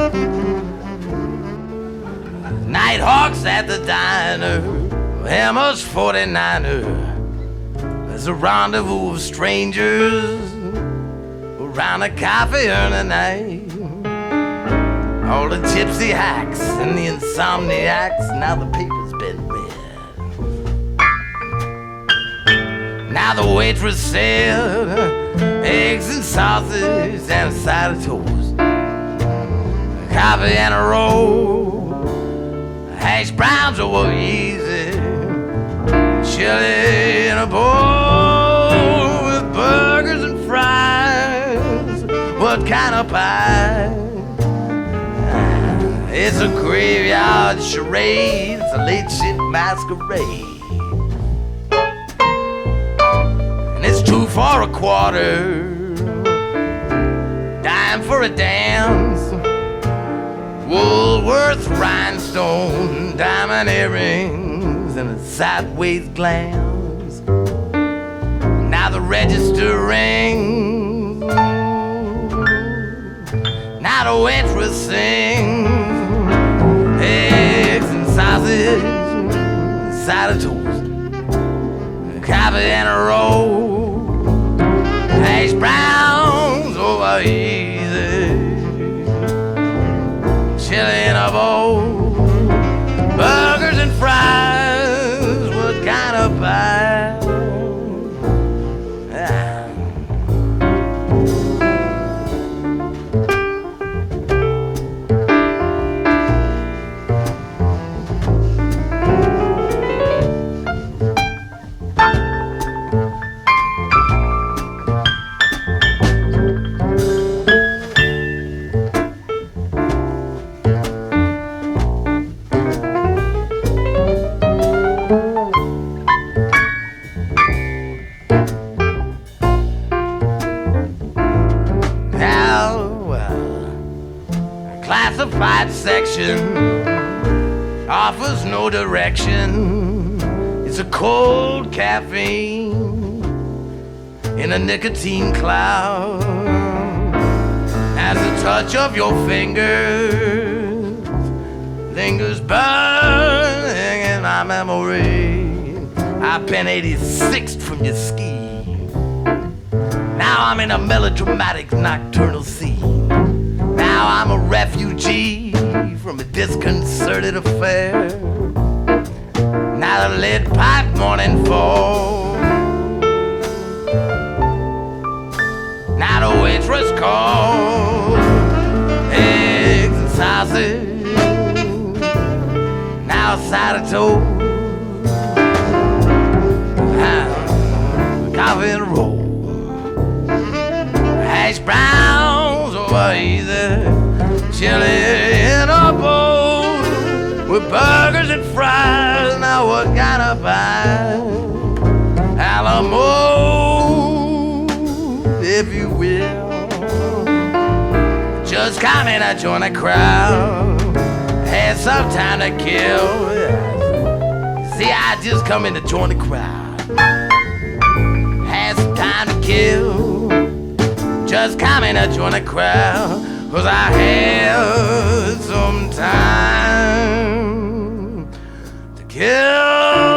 Nighthawks at the diner, Emma's 49er. There's a rendezvous of strangers around a coffee urn at night. All the gypsy hacks and the insomniacs, now the paper's been read. Now the waitress said eggs and sausage and a side of toast, coffee and a roll, hash browns over easy, chili in a bowl with burgers and fries. What kind of pie? It's a graveyard charade, it's a late shift masquerade. And it's 2 for a quarter, dime for a dance, Woolworth rhinestone, diamond earrings, and a sideways glance. Now the register rings, now the waitress sings, eggs and sausage, side of toast, coffee and a roll, hash browns over easy, chili in a bowl, burgers and fries. What kind of pie? Classified section offers no direction. It's a cold caffeine in a nicotine cloud. As the touch of your fingers lingers burning in my memory. I've been 86th from your scheme. Now I'm in a melodramatic nocturnal scene. Now I'm a refugee from a disconcerted affair. Now the lead pipe morning fall. Now the waitress calls, eggs and sausage, now a side of toast, coffee and a roll, hash browns over easy, chili in a bowl with burgers and fries. Now what kind of pie? Alamo, if you will. Just come in and join the crowd. Had some time to kill. See, I just come in to join the crowd. Had some time to kill. Just come in and join the crowd. 'Cause I had some time to kill.